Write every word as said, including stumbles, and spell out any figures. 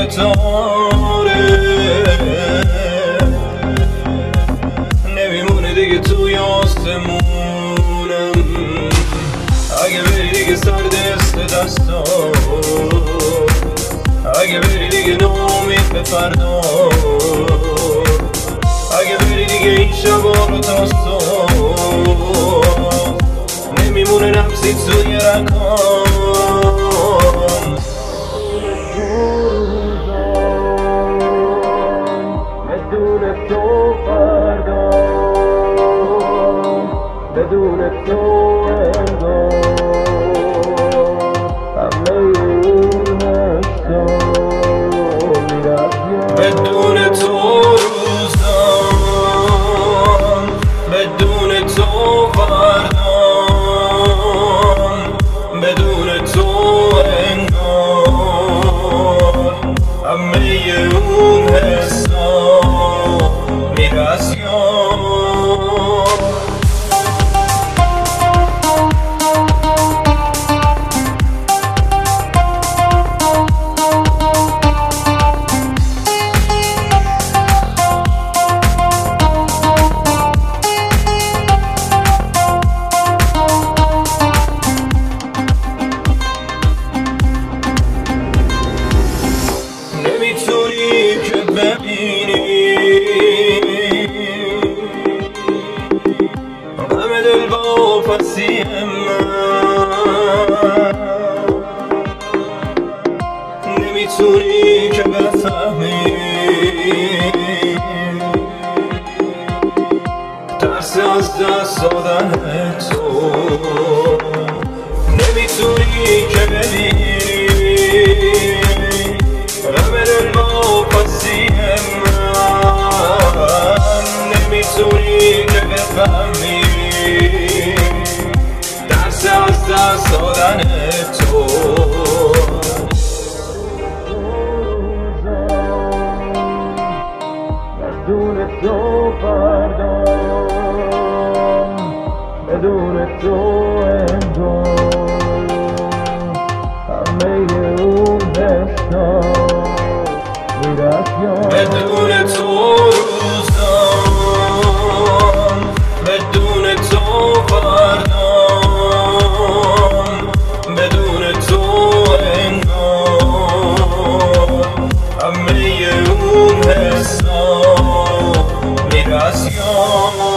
تاره نمیمونه دیگه توی آسمونم. اگه بری دیگه سرد است دستا، اگه بری دیگه نامید به فردا، اگه بری دیگه این شبا رو تا صبح نمیمونه نفسی توی رکام. بدون تو فردا، بدون تو انگار همه اون هشتا میرفت. بدون تو روزان، بدون تو فردان، بدون تو انگار همه اون حسا میره از یاد. نمیتونی که ببینی همه دل با پسی من، نمیتونی که بفهمی ترس از دست دادن تو، نمیتونی که ببینی همه دل با پسی من، نمیتونی که بفهمی درس از دست دادن تو. بدون تو فردا، بدون تو انگار همه اون دستا بدون تو روزان، بدون تو فردان، بدون تو انگار همه اون حسا میره از یاد.